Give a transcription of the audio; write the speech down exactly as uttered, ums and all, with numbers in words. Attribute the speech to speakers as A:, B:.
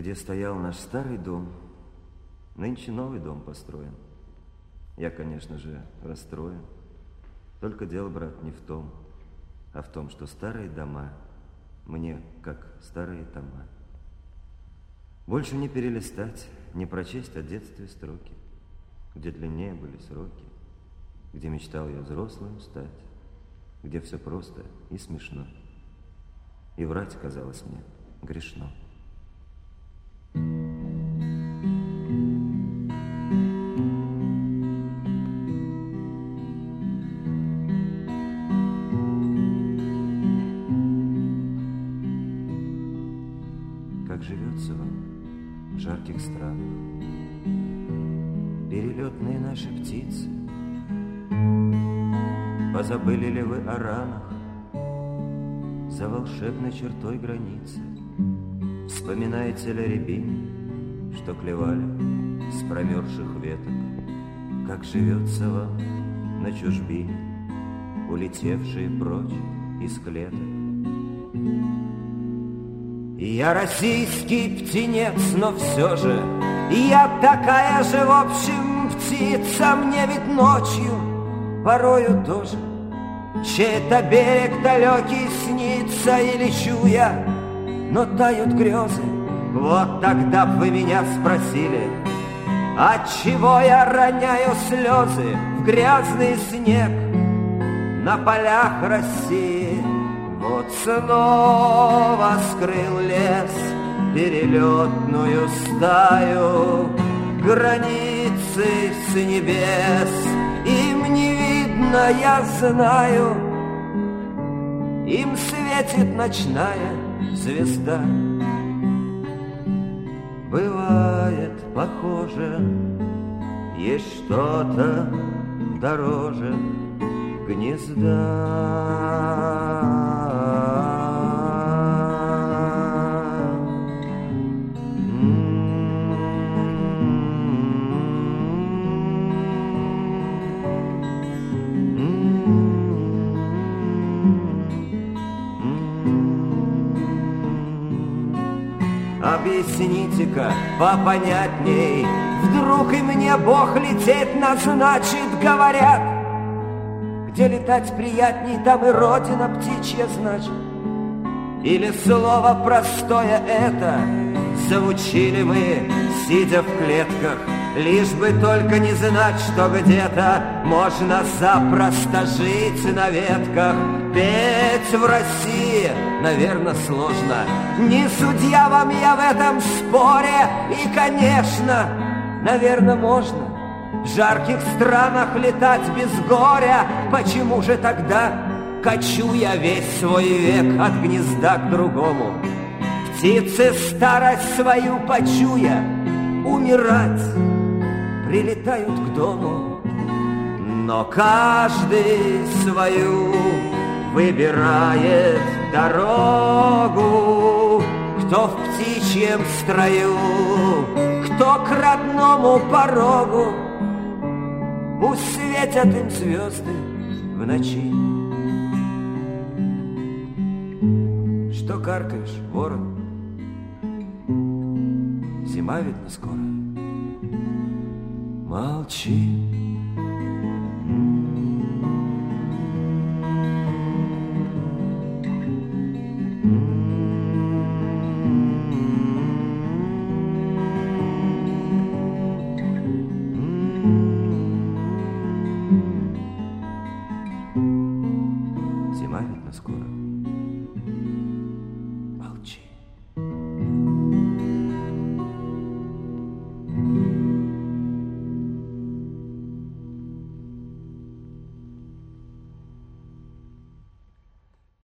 A: где стоял наш старый дом, нынче новый дом построен. Я, конечно же, расстроен. Только дело, брат, не в том, а в том, что старые дома мне, как старые тома. Больше не перелистать, не прочесть о детстве строки, где длиннее были сроки, где мечтал я взрослым стать, где все просто и смешно. И врать казалось мне грешно. Как живется вам в жарких странах, перелетные наши птицы? Позабыли ли вы о ранах за волшебной чертой границы? Вспоминаете ли рябины, что клевали с промерзших веток? Как живется вам на чужбине, улетевшие прочь из клеток? Я российский птенец, но все же я такая же, в общем, птица. Мне ведь ночью порою тоже чей-то берег далекий снится, и лечу я, но тают грезы. Вот тогда б вы меня спросили, отчего я роняю слезы в грязный снег на полях России. Вот снова скрыл лес перелетную стаю, границы с небес им не видно, я знаю. Им светит ночная звезда. Бывает похоже, есть что-то дороже гнезда. Объясните-ка попонятней, вдруг и мне Бог лететь назначит, говорят. Где летать приятней, там и родина птичья, значит. Или слово простое это заучили мы, сидя в клетках, лишь бы только не знать, что где-то можно запросто жить на ветках. Петь в России, наверное, сложно. Не судья вам я в этом споре. И, конечно, наверное, можно в жарких странах летать без горя. Почему же тогда качу я весь свой век от гнезда к другому? Птицы старость свою почуя, умирать прилетают к дому. Но каждый свою выбирает дорогу, кто в птичьем строю, кто к родному порогу. Пусть светят им звезды в ночи. Что каркаешь, ворон? Зима, видно, скоро. Молчи.